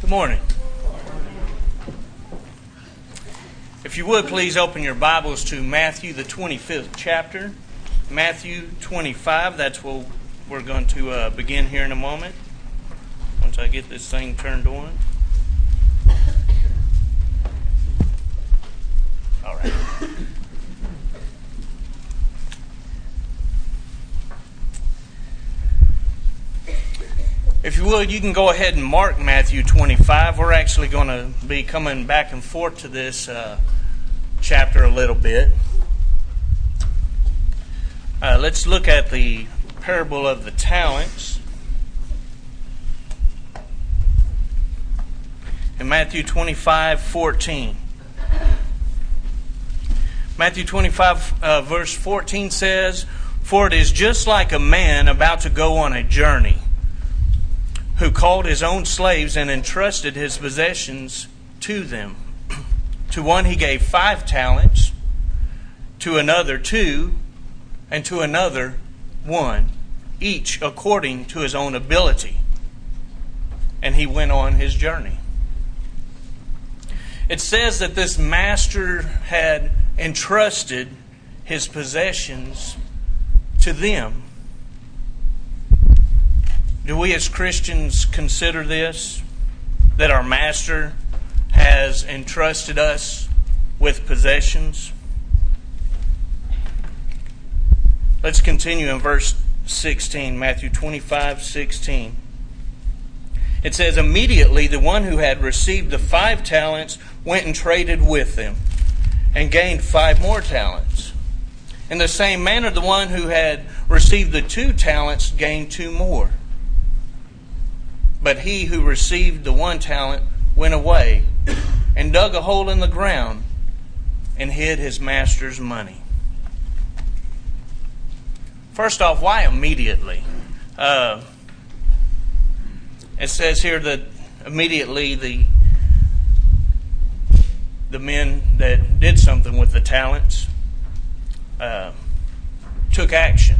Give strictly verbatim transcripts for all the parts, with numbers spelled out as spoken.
Good morning. If you would, please open your Bibles to Matthew, the twenty-fifth chapter. Matthew twenty-five, that's what we're going to uh, begin here in a moment, once I get this thing turned on. All right. If you would, you can go ahead and mark Matthew twenty-five. We're actually going to be coming back and forth to this uh, chapter a little bit. Uh, let's look at the parable of the talents. In Matthew twenty-five fourteen. Matthew twenty-five uh, verse fourteen says, "For it is just like a man about to go on a journey, who called his own slaves and entrusted his possessions to them. To one he gave five talents, to another two, and to another one, each according to his own ability. And he went on his journey." It says that this master had entrusted his possessions to them. Do we as Christians consider this? That our Master has entrusted us with possessions? Let's continue in verse sixteen, Matthew twenty-five sixteen. It says, "Immediately the one who had received the five talents went and traded with them, and gained five more talents. In the same manner the one who had received the two talents gained two more. But he who received the one talent went away and dug a hole in the ground and hid his master's money." First off, why immediately? Uh, it says here that immediately the the men that did something with the talents uh, took action.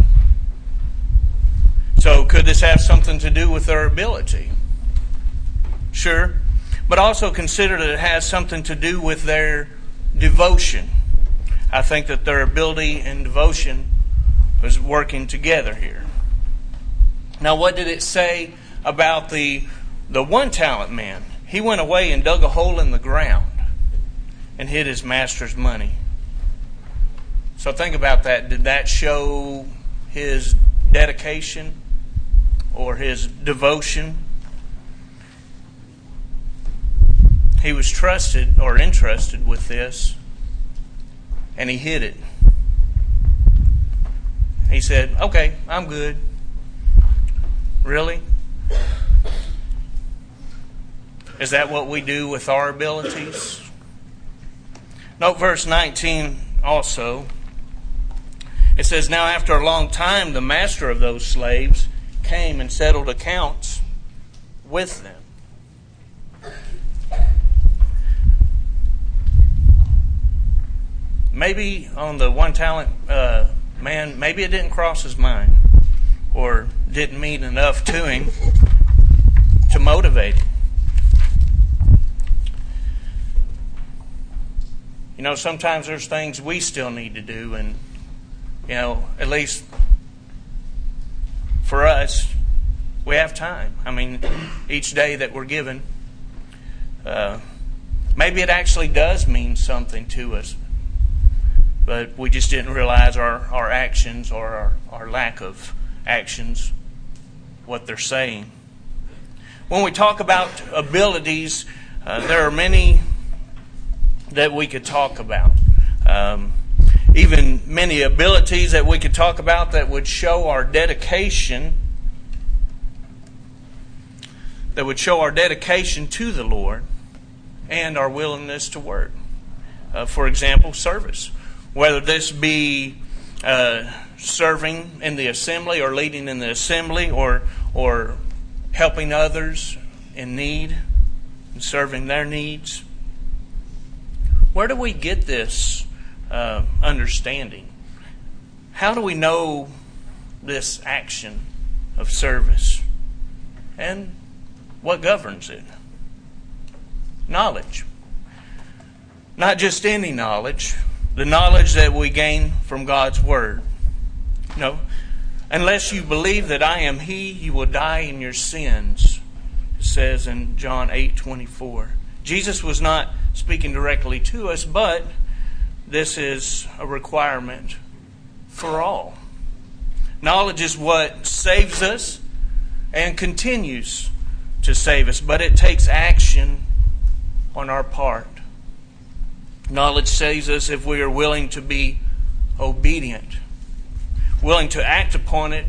So could this have something to do with their ability? Sure. But also consider that it has something to do with their devotion. I think that their ability and devotion was working together here. Now, what did it say about the, the one talent man? He went away and dug a hole in the ground and hid his master's money. So think about that. Did that show his dedication or his devotion? He was trusted or entrusted with this, and he hid it. He said, "Okay, I'm good." Really? Is that what we do with our abilities? Note verse nineteen also. It says, "Now after a long time the master of those slaves came and settled accounts with them." Maybe on the one talent uh, man, maybe it didn't cross his mind or didn't mean enough to him to motivate him. You know, sometimes there's things we still need to do, and, you know, at least for us, we have time. I mean, each day that we're given, uh, maybe it actually does mean something to us, but we just didn't realize our, our actions or our, our lack of actions, what they're saying. When we talk about abilities, uh, there are many that we could talk about. Um, even many abilities that we could talk about that would show our dedication, that would show our dedication to the Lord and our willingness to work. Uh, for example, service. Whether this be uh, serving in the assembly or leading in the assembly or or helping others in need and serving their needs. Where do we get this uh, understanding? How do we know this action of service? And what governs it? knowledge. Not just any knowledge, the knowledge that we gain from God's Word. No, unless you believe that I am He, you will die in your sins, it says in John eight twenty-four. Jesus was not speaking directly to us, but this is a requirement for all. Knowledge is what saves us and continues to save us, but it takes action on our part. Knowledge saves us if we are willing to be obedient, willing to act upon it,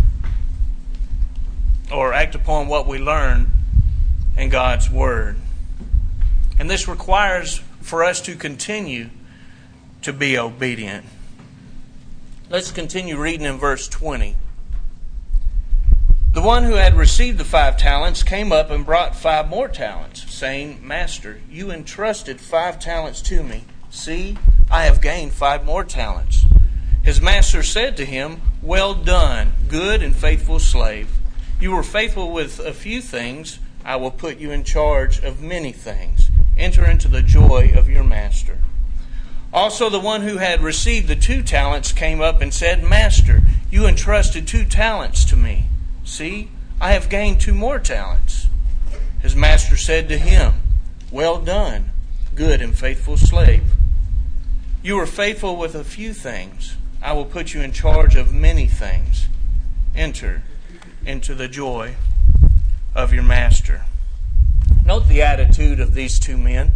or act upon what we learn in God's Word. And this requires for us to continue to be obedient. Let's continue reading in verse twenty. The one who had received the five talents came up and brought five more talents, saying, Master, you entrusted five talents to me. See, I have gained five more talents. His master said to him, Well done, good and faithful slave. You were faithful with a few things. I will put you in charge of many things. Enter into the joy of your master. Also the one who had received the two talents came up and said, Master, you entrusted two talents to me. See, I have gained two more talents. His master said to him, Well done, good and faithful slave. You were faithful with a few things. I will put you in charge of many things. Enter into the joy of your master. Note the attitude of these two men.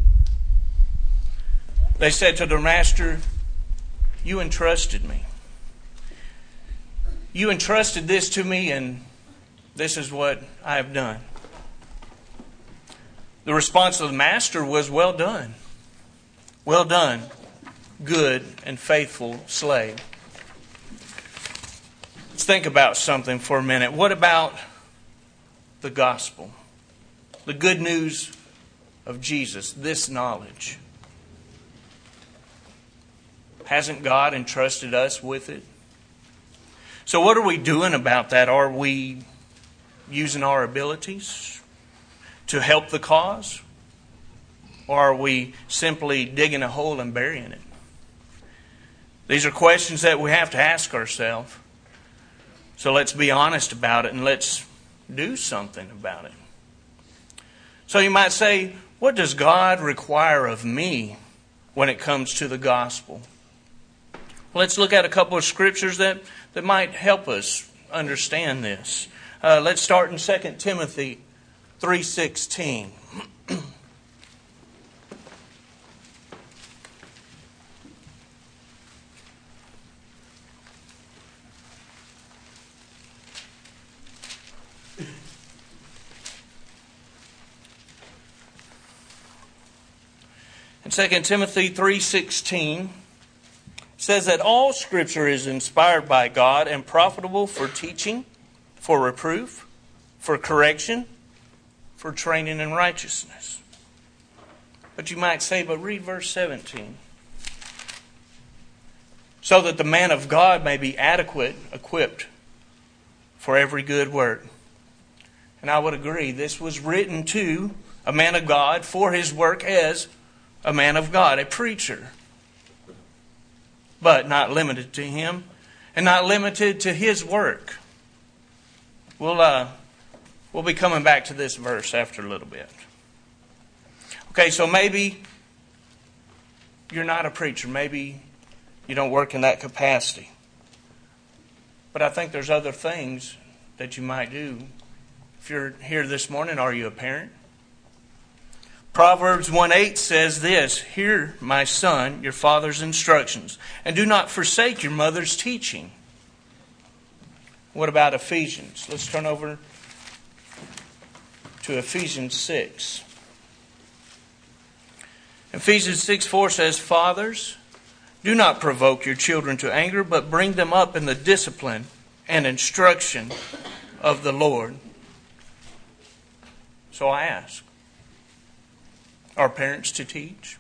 They said to their master, You entrusted me. You entrusted this to me, and this is what I have done. The response of the master was, Well done. Well done, good and faithful slave. Let's think about something for a minute. What about the gospel? The good news of Jesus, this knowledge. Hasn't God entrusted us with it? So what are we doing about that? Are we using our abilities to help the cause? Or are we simply digging a hole and burying it? These are questions that we have to ask ourselves. So let's be honest about it and let's do something about it. So you might say, what does God require of me when it comes to the gospel? Let's look at a couple of scriptures that, that might help us understand this. Uh, let's start in Second Timothy three sixteen. In Second Timothy three sixteen, says that all Scripture is inspired by God and profitable for teaching, for reproof, for correction, for training in righteousness. But you might say, but read verse seventeen. So that the man of God may be adequate, equipped for every good work. And I would agree, this was written to a man of God for his work as a man of God, a preacher. But not limited to him and not limited to his work. We'll, uh, we'll be coming back to this verse after a little bit. Okay, so maybe you're not a preacher. Maybe you don't work in that capacity. But I think there's other things that you might do. If you're here this morning, are you a parent? Proverbs one eight says this, Hear, my son, your father's instructions, and do not forsake your mother's teaching. What about Ephesians? Let's turn over to Ephesians six. Ephesians six four says, Fathers, do not provoke your children to anger, but bring them up in the discipline and instruction of the Lord. So I ask, are parents to teach?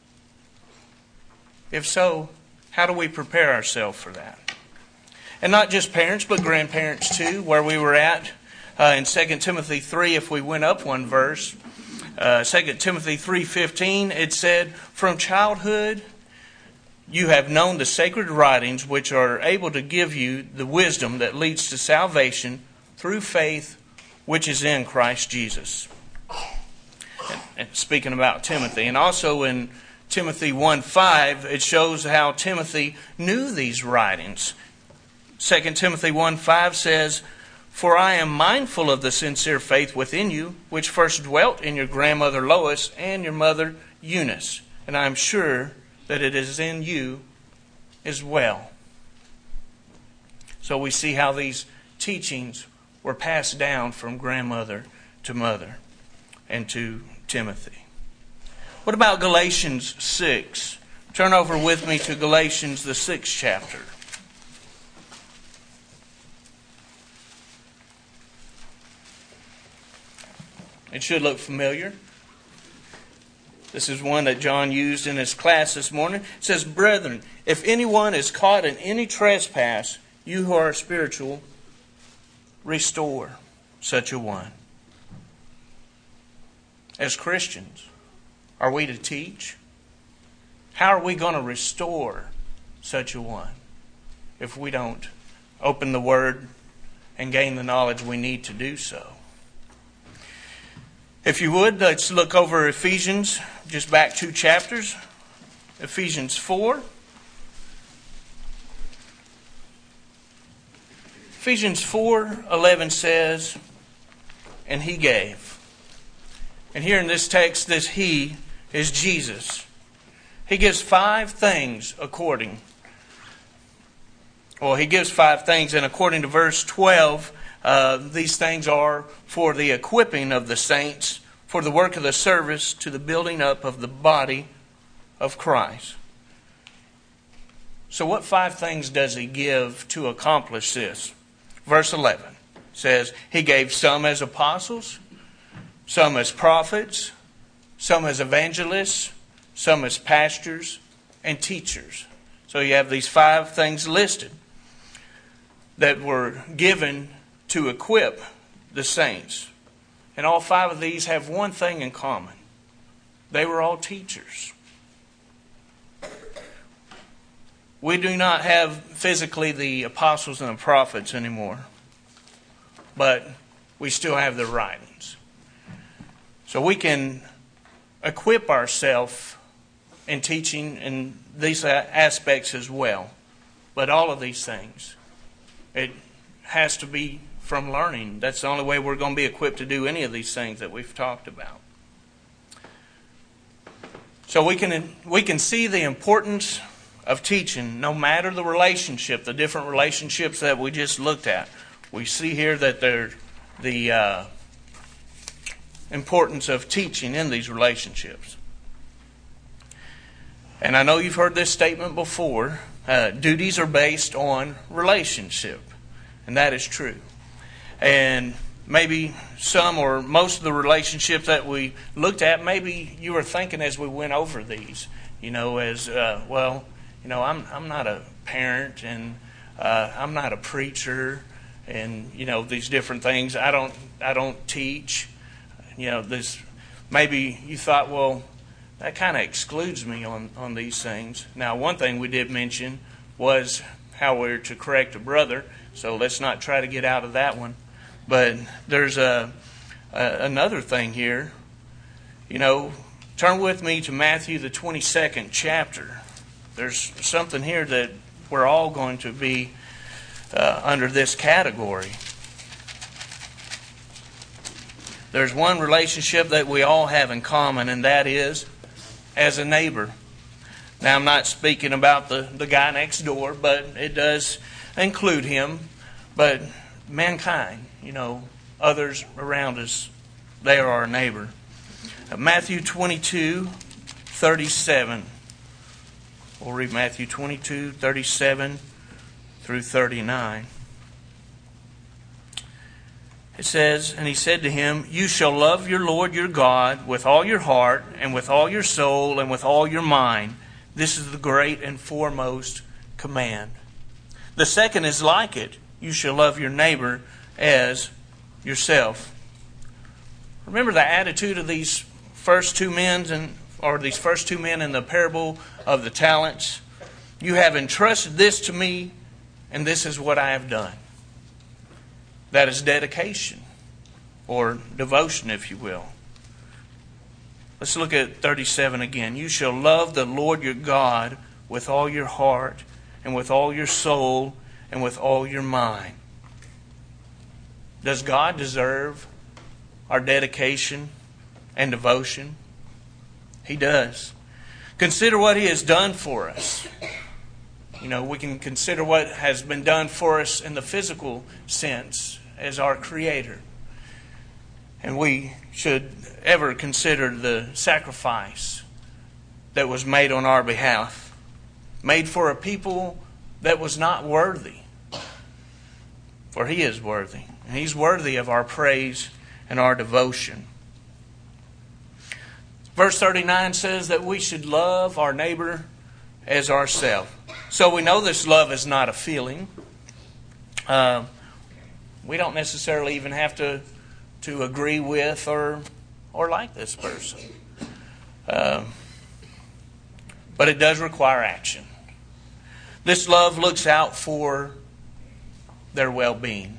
If so, how do we prepare ourselves for that? And not just parents, but grandparents too, where we were at uh, in Second Timothy three, if we went up one verse, uh, Second Timothy three fifteen, it said, "From childhood you have known the sacred writings, which are able to give you the wisdom that leads to salvation through faith, which is in Christ Jesus." And, and speaking about Timothy. And also in Timothy one five, it shows how Timothy knew these writings. Second Timothy one five says, "For I am mindful of the sincere faith within you, which first dwelt in your grandmother Lois and your mother Eunice, and I am sure that it is in you as well." So we see how these teachings were passed down from grandmother to mother and to Timothy. What about Galatians six? Turn over with me to Galatians, the sixth chapter. It should look familiar. This is one that John used in his class this morning. It says, "Brethren, if anyone is caught in any trespass, you who are spiritual, restore such a one." As Christians, are we to teach? How are we going to restore such a one if we don't open the Word and gain the knowledge we need to do so? If you would, let's look over Ephesians, just back two chapters. Ephesians four. Ephesians four eleven says, "And He gave." And here in this text, this He is Jesus. He gives five things according. Well, He gives five things, and according to verse twelve, Uh, these things are for the equipping of the saints, for the work of the service, to the building up of the body of Christ. So what five things does He give to accomplish this? Verse eleven says, He gave some as apostles, some as prophets, some as evangelists, some as pastors and teachers. So you have these five things listed that were given to equip the saints. And all five of these have one thing in common. They were all teachers. We do not have physically the apostles and the prophets anymore, but we still have their writings. So we can equip ourselves in teaching in these aspects as well. But all of these things, it has to be from learning. That's the only way we're going to be equipped to do any of these things that we've talked about. So we can we can see the importance of teaching, no matter the relationship, the different relationships that we just looked at. We see here that there the uh, importance of teaching in these relationships. And I know you've heard this statement before. Uh, duties are based on relationship, and that is true. And maybe some or most of the relationships that we looked at, maybe you were thinking as we went over these, you know, as, uh, well, you know, I'm I'm not a parent, and uh, I'm not a preacher, and, you know, these different things. I don't I don't teach. You know, this, maybe you thought, well, that kind of excludes me on, on these things. Now, one thing we did mention was how we're to correct a brother, so let's not try to get out of that one. But there's a, a another thing here. You know, turn with me to Matthew, the twenty-second chapter. There's something here that we're all going to be uh, under this category. There's one relationship that we all have in common, and that is as a neighbor. Now, I'm not speaking about the, the guy next door, but it does include him. But mankind, you know, others around us, they are our neighbor. Matthew twenty-two, thirty-seven. We'll read Matthew twenty-two, thirty-seven through thirty-nine. It says, "And he said to him, You shall love your Lord your God with all your heart, and with all your soul, and with all your mind. This is the great and foremost command. The second is like it. You shall love your neighbor as yourself." Remember the attitude of these first two men, and or these first two men in the parable of the talents. You have entrusted this to me, and this is what I have done. That is dedication, or devotion, if you will. Let's look at thirty-seven again. You shall love the Lord your God with all your heart, and with all your soul, and with all your mind. Does God deserve our dedication and devotion? He does. Consider what He has done for us. You know, we can consider what has been done for us in the physical sense as our Creator. And we should ever consider the sacrifice that was made on our behalf, made for a people that was not worthy. For He is worthy. And He's worthy of our praise and our devotion. Verse thirty-nine says that we should love our neighbor as ourselves. So we know this love is not a feeling. Uh, we don't necessarily even have to, to agree with or, or like this person. Uh, but it does require action. This love looks out for their well-being.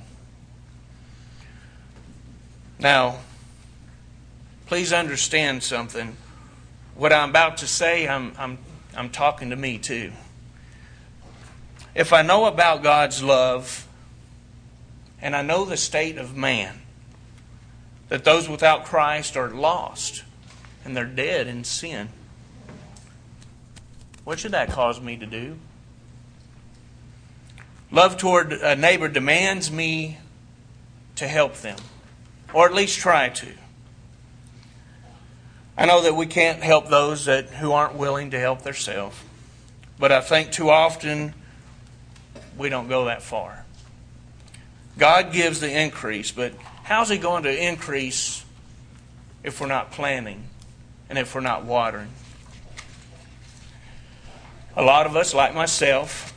Now, please understand something. What I'm about to say, I'm, I'm, I'm talking to me too. If I know about God's love, and I know the state of man, that those without Christ are lost, and they're dead in sin, what should that cause me to do? Love toward a neighbor demands me to help them, or at least try to. I know that we can't help those that who aren't willing to help themselves, but I think too often we don't go that far. God gives the increase, but how's He going to increase if we're not planting and if we're not watering? A lot of us, like myself,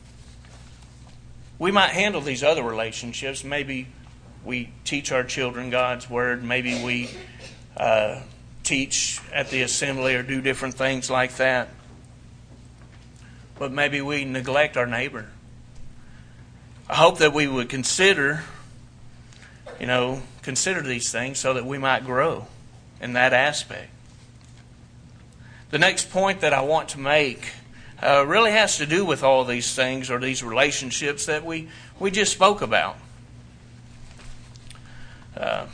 we might handle these other relationships. Maybe we teach our children God's Word. Maybe we uh, teach at the assembly or do different things like that. But maybe we neglect our neighbor. I hope that we would consider, you know, consider these things so that we might grow in that aspect. The next point that I want to make uh, really has to do with all these things or these relationships that we, we just spoke about. Uh,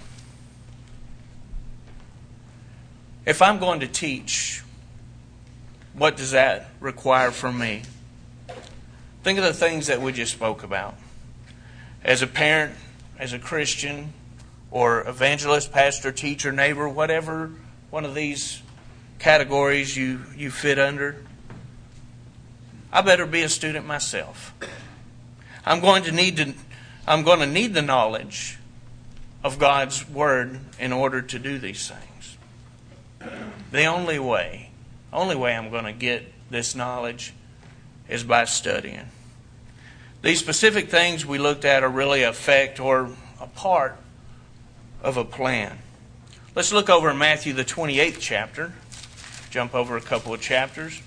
if I'm going to teach, what does that require from me? Think of the things that we just spoke about. As a parent, as a Christian, or evangelist, pastor, teacher, neighbor, whatever one of these categories you, you fit under, I better be a student myself. I'm going to need to, I'm going to need the knowledge of God's Word in order to do these things. The only way, only way I'm going to get this knowledge is by studying. These specific things we looked at are really a effect or a part of a plan. Let's look over in Matthew the twenty-eighth chapter. Jump over a couple of chapters.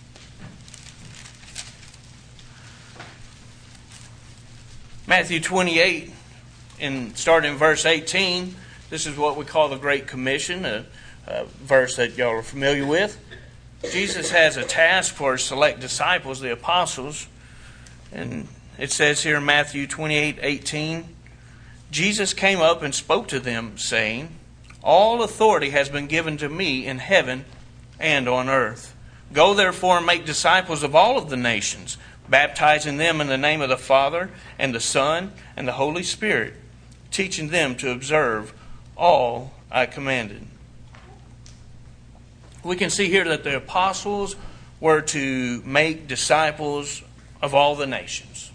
Matthew twenty-eight, and starting in verse eighteen, this is what we call the Great Commission, a, a verse that y'all are familiar with. Jesus has a task for select disciples, the apostles, and it says here in Matthew twenty-eight eighteen, Jesus came up and spoke to them, saying, "All authority has been given to me in heaven and on earth. Go therefore and make disciples of all of the nations, baptizing them in the name of the Father and the Son and the Holy Spirit, teaching them to observe all I commanded." We can see here that the apostles were to make disciples of all the nations.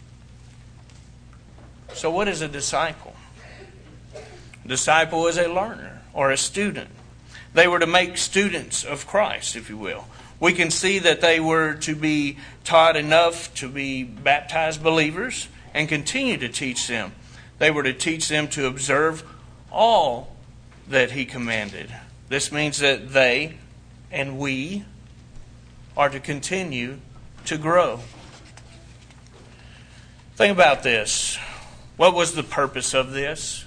So what is a disciple? A disciple is a learner or a student. They were to make students of Christ, if you will. We can see that they were to be taught enough to be baptized believers and continue to teach them. They were to teach them to observe all that He commanded. This means that they and we are to continue to grow. Think about this. What was the purpose of this?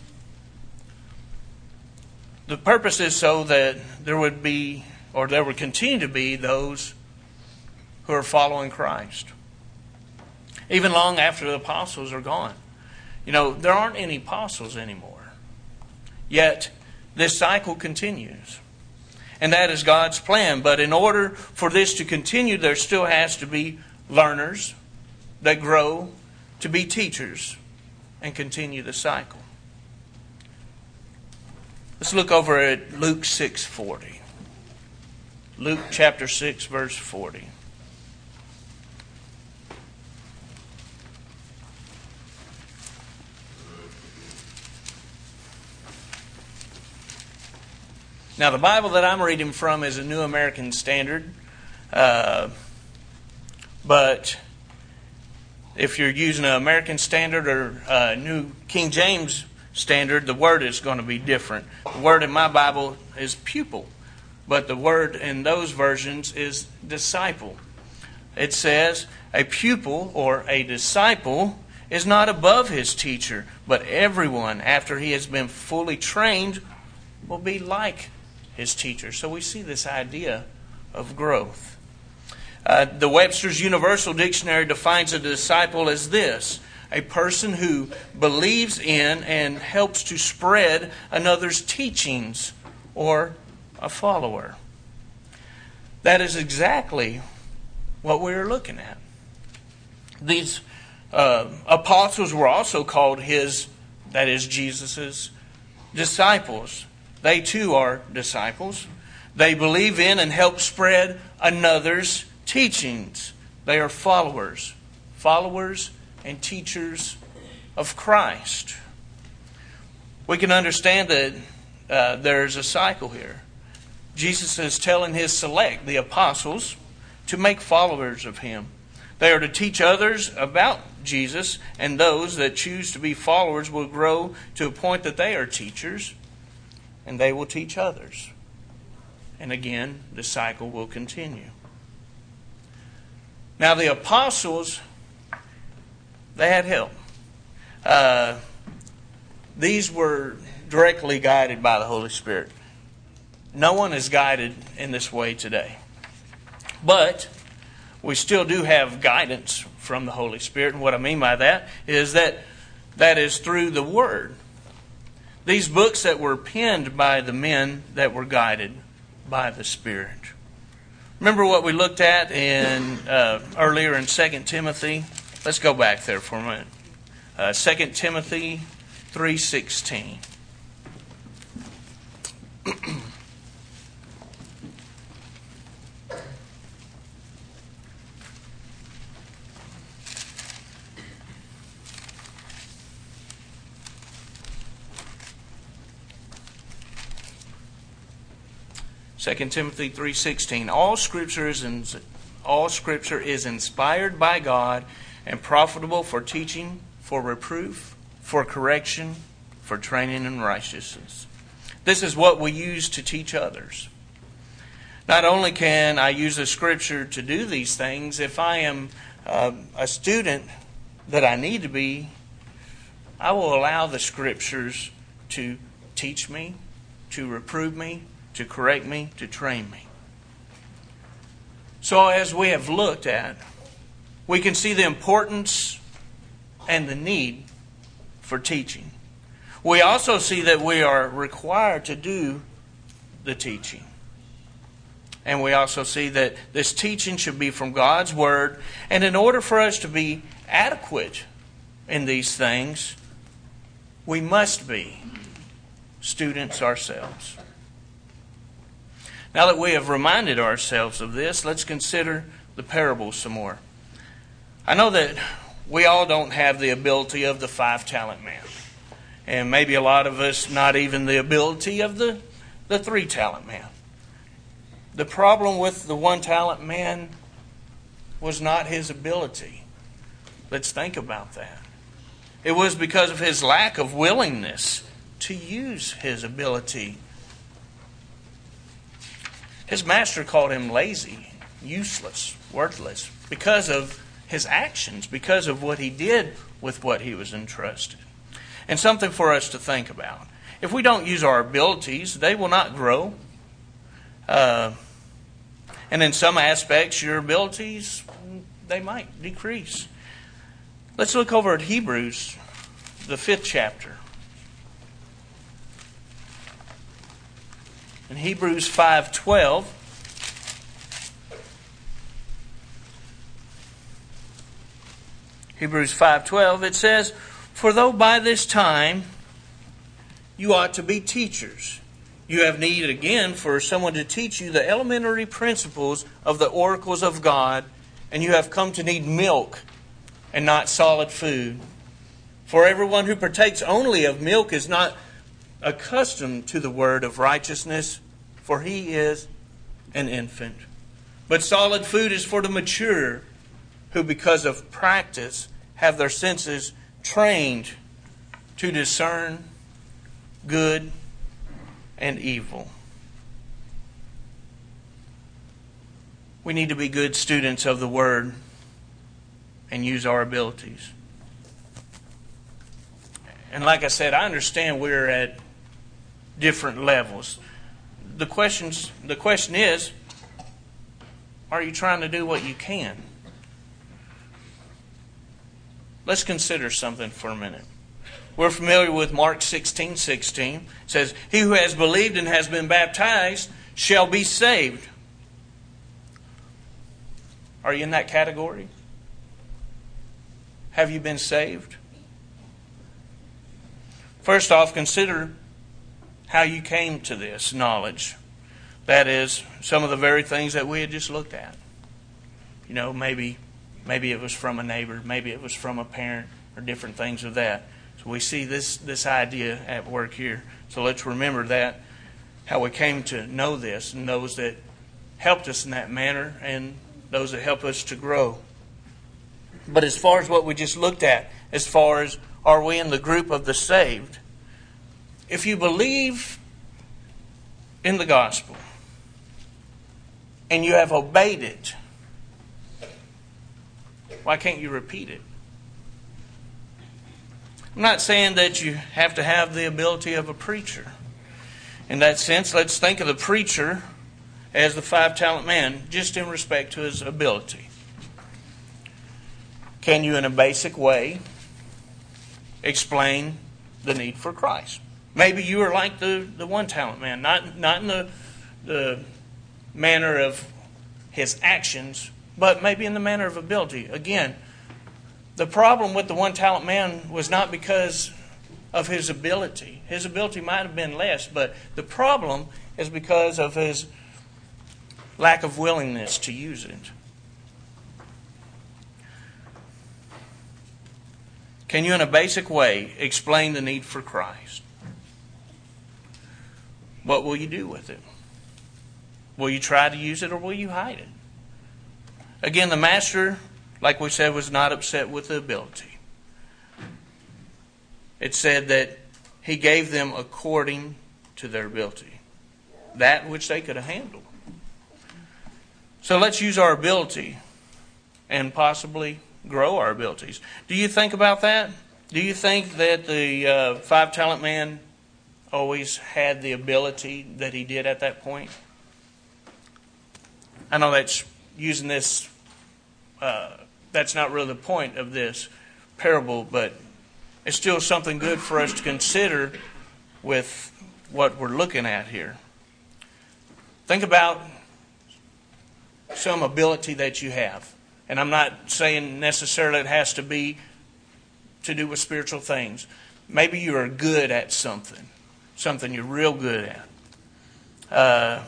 The purpose is so that there would be, or there would continue to be, those who are following Christ. Even long after the apostles are gone. You know, there aren't any apostles anymore. Yet, this cycle continues. And that is God's plan. But in order for this to continue, there still has to be learners that grow to be teachers and continue the cycle. Let's look over at Luke six forty. Luke chapter six, verse forty. Now, the Bible that I'm reading from is a New American Standard. Uh, but if you're using an American Standard or a New King James Standard, the word is going to be different. The word in my Bible is pupil, but the word in those versions is disciple. It says, a pupil or a disciple is not above his teacher, but everyone, after he has been fully trained, will be like his teacher. So we see this idea of growth. Uh, the Webster's Universal Dictionary defines a disciple as this: a person who believes in and helps to spread another's teachings, or a follower. That is exactly what we are looking at. These uh, apostles were also called his, that is Jesus' disciples. They too are disciples. They believe in and help spread another's teachings. They are followers. Followers and teachers of Christ. We can understand that uh, there's a cycle here. Jesus is telling his select, the apostles, to make followers of him. They are to teach others about Jesus, and those that choose to be followers will grow to a point that they are teachers, and they will teach others. And again, the cycle will continue. Now, the apostles, they had help. Uh, these were directly guided by the Holy Spirit. No one is guided in this way today. But we still do have guidance from the Holy Spirit. And what I mean by that is that that is through the Word. These books that were penned by the men that were guided by the Spirit. Remember what we looked at in uh, earlier in Second Timothy? Let's go back there for a minute. Uh, Second Timothy three sixteen. Second Timothy three sixteen. All Scripture is in, all Scripture is inspired by God and profitable for teaching, for reproof, for correction, for training in righteousness. This is what we use to teach others. Not only can I use the Scripture to do these things, if I am uh, a student that I need to be, I will allow the Scriptures to teach me, to reprove me, to correct me, to train me. So as we have looked at, we can see the importance and the need for teaching. We also see that we are required to do the teaching. And we also see that this teaching should be from God's Word. And in order for us to be adequate in these things, we must be students ourselves. Now that we have reminded ourselves of this, let's consider the parable some more. I know that we all don't have the ability of the five-talent man. And maybe a lot of us not even the ability of the, the three-talent man. The problem with the one-talent man was not his ability. Let's think about that. It was because of his lack of willingness to use his ability His master called him lazy, useless, worthless, because of his actions, because of what he did with what he was entrusted. And something for us to think about. If we don't use our abilities, they will not grow. Uh, and in some aspects, your abilities, they might decrease. Let's look over at Hebrews, the fifth chapter. In Hebrews five twelve, Hebrews five twelve, it says, "For though by this time you ought to be teachers, you have need again for someone to teach you the elementary principles of the oracles of God, and you have come to need milk and not solid food. For everyone who partakes only of milk is not accustomed to the word of righteousness, for he is an infant. But solid food is for the mature, who because of practice have their senses trained to discern good and evil." We need to be good students of the Word and use our abilities. And like I said, I understand we're at different levels. The questions, the question is, are you trying to do what you can? Let's consider something for a minute. We're familiar with Mark sixteen sixteen. It says, "He who has believed and has been baptized shall be saved." Are you in that category? Have you been saved? First off, consider how you came to this knowledge. That is, some of the very things that we had just looked at. You know, maybe maybe it was from a neighbor, maybe it was from a parent, or different things of that. So we see this, this idea at work here. So let's remember that, how we came to know this, and those that helped us in that manner, and those that help us to grow. But as far as what we just looked at, as far as are we in the group of the saved, if you believe in the gospel and you have obeyed it, why can't you repeat it? I'm not saying that you have to have the ability of a preacher. In that sense, let's think of the preacher as the five-talent man, just in respect to his ability. Can you, in a basic way, explain the need for Christ? Maybe you are like the, the one-talent man, not, not in the, the manner of his actions, but maybe in the manner of ability. Again, the problem with the one-talent man was not because of his ability. His ability might have been less, but the problem is because of his lack of willingness to use it. Can you, in a basic way, explain the need for Christ? What will you do with it? Will you try to use it, or will you hide it? Again, the master, like we said, was not upset with the ability. It said that he gave them according to their ability, that which they could have handled. So let's use our ability and possibly grow our abilities. Do you think about that? Do you think that the uh, five-talent man always had the ability that he did at that point? I know that's using this, uh, that's not really the point of this parable, but it's still something good for us to consider with what we're looking at here. Think about some ability that you have. And I'm not saying necessarily it has to be to do with spiritual things. Maybe you are good at something. Something you're real good at. Uh,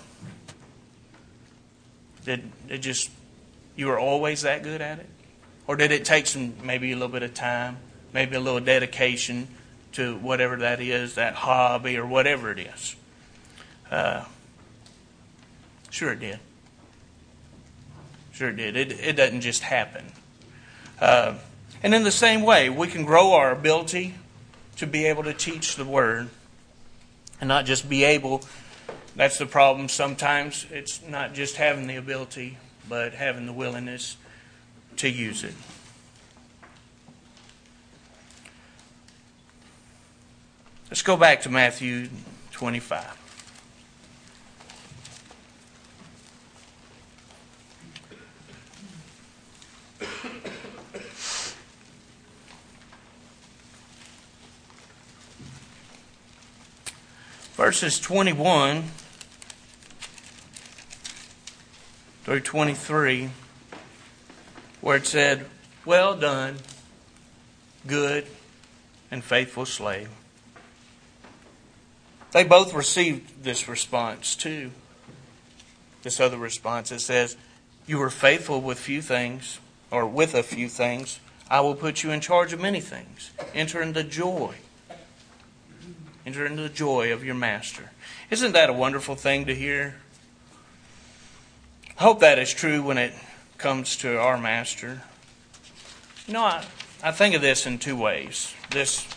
did it just, you were always that good at it? Or did it take some, maybe a little bit of time, maybe a little dedication to whatever that is, that hobby or whatever it is? Uh, sure it did. Sure it did. It, it doesn't just happen. Uh, and in the same way, we can grow our ability to be able to teach the Word and not just be able That's the problem. Sometimes it's not just having the ability, but having the willingness to use it. Let's go back to Matthew twenty-five. Verses twenty-one through twenty-three, where it said, "Well done, good and faithful slave." They both received this response too. This other response, it says, "You were faithful with few things, or with a few things. I will put you in charge of many things. Enter into joy. Enter into the joy of your master." Isn't that a wonderful thing to hear? I hope that is true when it comes to our master. You know, I, I think of this in two ways. This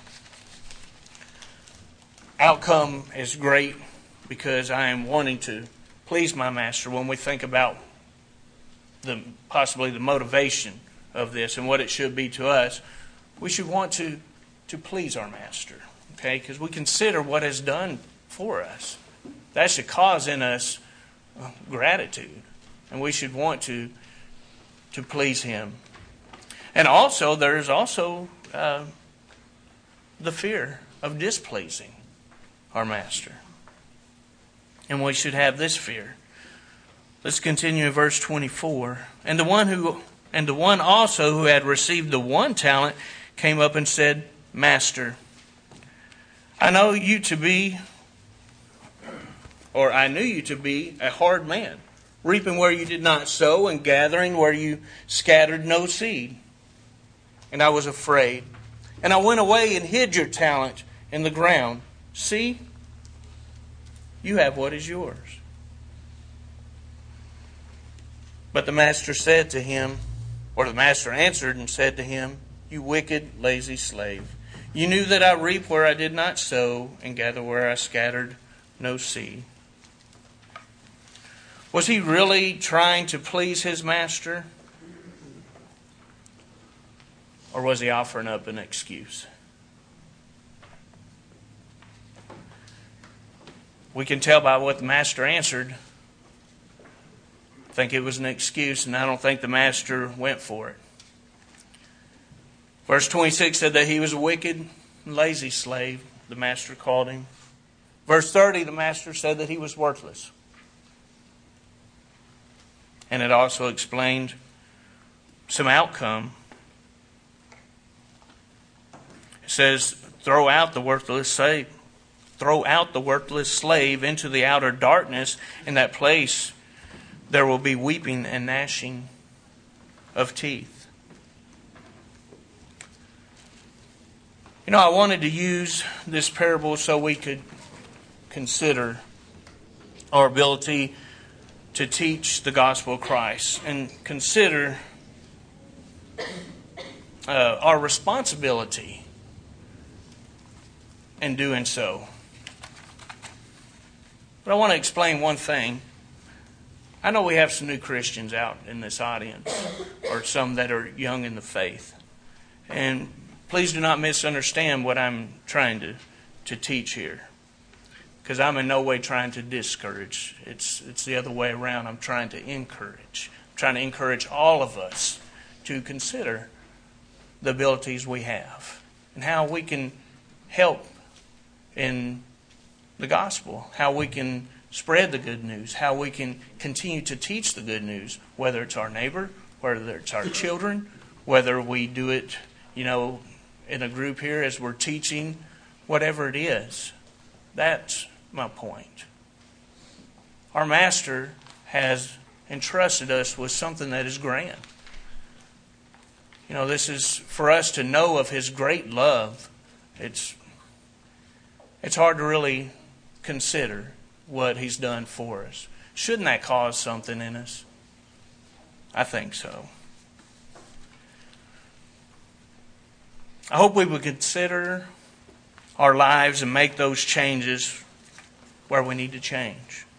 outcome is great because I am wanting to please my master when we think about the possibly the motivation of this and what it should be to us. We should want to, to please our master. Okay, because we consider what has done for us. That should cause in us gratitude. And we should want to, to please Him. And also, there's also uh, the fear of displeasing our master. And we should have this fear. Let's continue in verse twenty-four. And the one who, and the one also who had received the one talent came up and said, "Master, I know you to be, or I knew you to be a hard man, reaping where you did not sow and gathering where you scattered no seed. And I was afraid. And I went away and hid your talent in the ground. See, you have what is yours." But the master said to him, or the master answered and said to him, "You wicked, lazy slave. You knew that I reap where I did not sow and gather where I scattered no seed." Was he really trying to please his master? Or was he offering up an excuse? We can tell by what the master answered. I think it was an excuse, and I don't think the master went for it. Verse twenty-six said that he was a wicked and lazy slave, the master called him. Verse thirty, the master said that he was worthless. And it also explained some outcome. It says, throw out the worthless slave. Throw out the worthless slave into the outer darkness. In that place there will be weeping and gnashing of teeth. You know, I wanted to use this parable so we could consider our ability to teach the gospel of Christ and consider uh, our responsibility in doing so. But I want to explain one thing. I know we have some new Christians out in this audience, or some that are young in the faith. And please do not misunderstand what I'm trying to, to teach here. Because I'm in no way trying to discourage. It's it's the other way around. I'm trying to encourage. I'm trying to encourage all of us to consider the abilities we have and how we can help in the gospel, how we can spread the good news, how we can continue to teach the good news, whether it's our neighbor, whether it's our children, whether we do it, you know, in a group here as we're teaching, whatever it is. That's my point. Our Master has entrusted us with something that is grand. You know, this is for us to know of His great love. It's it's hard to really consider what He's done for us. Shouldn't that cause something in us? I think so. I hope we would consider our lives and make those changes where we need to change.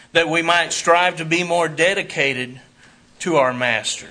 that we might strive to be more dedicated to our Master.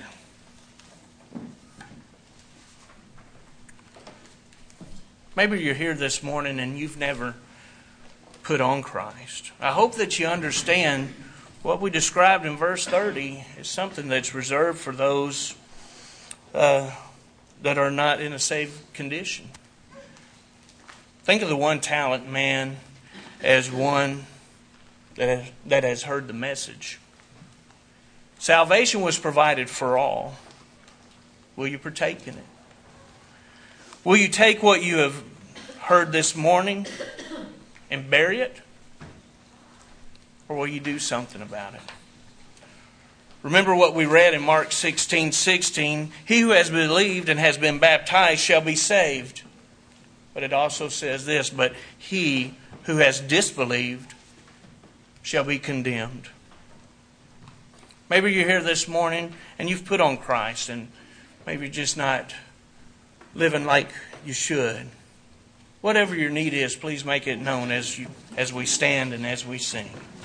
Maybe you're here this morning and you've never put on Christ. I hope that you understand what we described in verse thirty is something that's reserved for those uh, that are not in a saved condition. Think of the one talent man as one that has, that has heard the message. Salvation was provided for all. Will you partake in it? Will you take what you have heard this morning and bury it? Or will you do something about it? Remember what we read in Mark sixteen sixteen. He who has believed and has been baptized shall be saved. But it also says this, but he who has disbelieved shall be condemned. Maybe you're here this morning and you've put on Christ and maybe you're just not living like you should. Whatever your need is, please make it known as you as we stand and as we sing.